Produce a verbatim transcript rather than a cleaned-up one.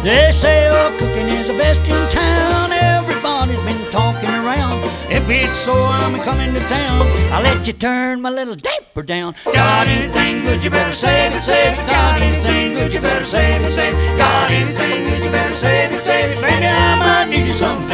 They say oh, cooking is the best in town. Everybody's been talking around. If it's so, I'm coming to town. I'll let you turn my little damper down. Got anything good, you better save it, save it. Got anything good, you better save it, save it. Got anything good, you better save it, save it. Baby, I might need you some